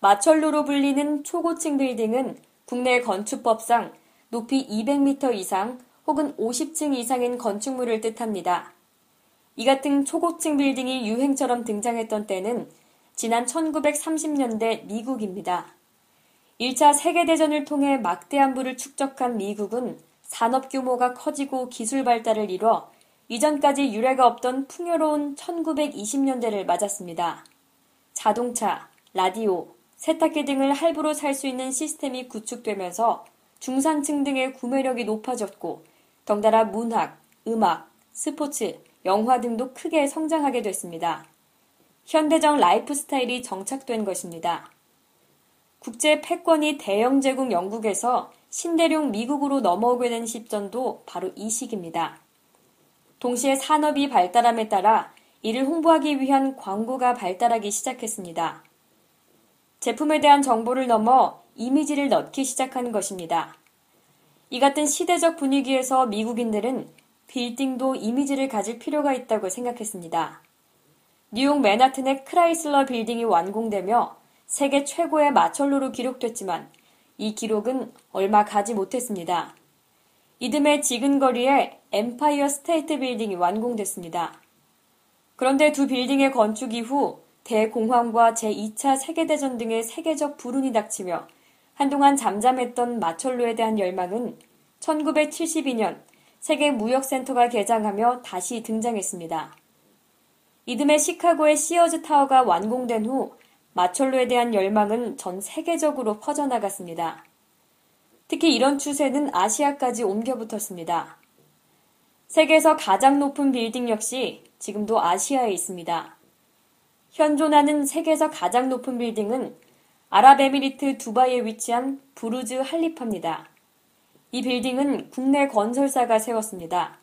마철로로 불리는 초고층 빌딩은 국내 건축법상 높이 200m 이상 혹은 50층 이상인 건축물을 뜻합니다. 이 같은 초고층 빌딩이 유행처럼 등장했던 때는 지난 1930년대 미국입니다. 1차 세계대전을 통해 막대한 부를 축적한 미국은 산업 규모가 커지고 기술 발달을 이뤄 이전까지 유례가 없던 풍요로운 1920년대를 맞았습니다. 자동차, 라디오, 세탁기 등을 할부로 살 수 있는 시스템이 구축되면서 중산층 등의 구매력이 높아졌고 덩달아 문학, 음악, 스포츠, 영화 등도 크게 성장하게 됐습니다. 현대적 라이프 스타일이 정착된 것입니다. 국제 패권이 대영 제국 영국에서 신대륙 미국으로 넘어오게 된 시점도 바로 이 시기입니다. 동시에 산업이 발달함에 따라 이를 홍보하기 위한 광고가 발달하기 시작했습니다. 제품에 대한 정보를 넘어 이미지를 넣기 시작한 것입니다. 이 같은 시대적 분위기에서 미국인들은 빌딩도 이미지를 가질 필요가 있다고 생각했습니다. 뉴욕 맨하튼의 크라이슬러 빌딩이 완공되며 세계 최고의 마철로로 기록됐지만 이 기록은 얼마 가지 못했습니다. 이듬해 지근거리에 엠파이어 스테이트 빌딩이 완공됐습니다. 그런데 두 빌딩의 건축 이후 대공황과 제2차 세계대전 등의 세계적 불운이 닥치며 한동안 잠잠했던 마철로에 대한 열망은 1972년 세계무역센터가 개장하며 다시 등장했습니다. 이듬해 시카고의 시어즈 타워가 완공된 후 마철로에 대한 열망은 전 세계적으로 퍼져나갔습니다. 특히 이런 추세는 아시아까지 옮겨붙었습니다. 세계에서 가장 높은 빌딩 역시 지금도 아시아에 있습니다. 현존하는 세계에서 가장 높은 빌딩은 아랍에미리트 두바이에 위치한 부르즈 할리파입니다. 이 빌딩은 국내 건설사가 세웠습니다.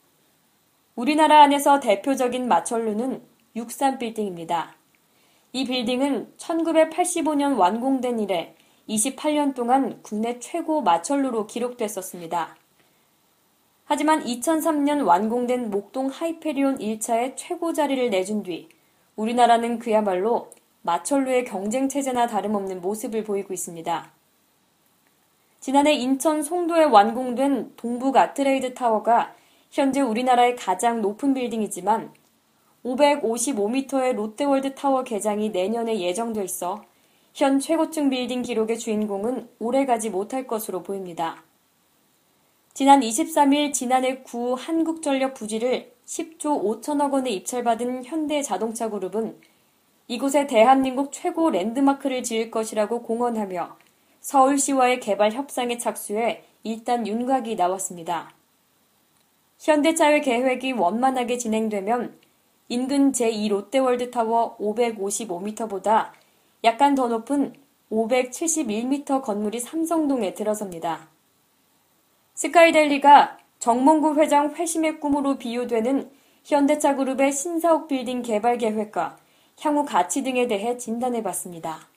우리나라 안에서 대표적인 마철로는 63빌딩입니다. 이 빌딩은 1985년 완공된 이래 28년 동안 국내 최고 마철로로 기록됐었습니다. 하지만 2003년 완공된 목동 하이페리온 1차에 최고 자리를 내준 뒤 우리나라는 그야말로 마철로의 경쟁체제나 다름없는 모습을 보이고 있습니다. 지난해 인천 송도에 완공된 동북 아트레이드 타워가 현재 우리나라의 가장 높은 빌딩이지만 555m의 롯데월드 타워 개장이 내년에 예정돼 있어 현 최고층 빌딩 기록의 주인공은 오래가지 못할 것으로 보입니다. 지난 23일 지난해 구 한국전력 부지를 10조 5천억 원에 입찰받은 현대자동차그룹은 이곳에 대한민국 최고 랜드마크를 지을 것이라고 공언하며 서울시와의 개발 협상에 착수해 일단 윤곽이 나왔습니다. 현대차의 계획이 원만하게 진행되면 인근 제2 롯데월드타워 555m보다 약간 더 높은 571m 건물이 삼성동에 들어섭니다. 스카이델리가 정몽구 회장 회심의 꿈으로 비유되는 현대차 그룹의 신사옥 빌딩 개발 계획과 향후 가치 등에 대해 진단해봤습니다.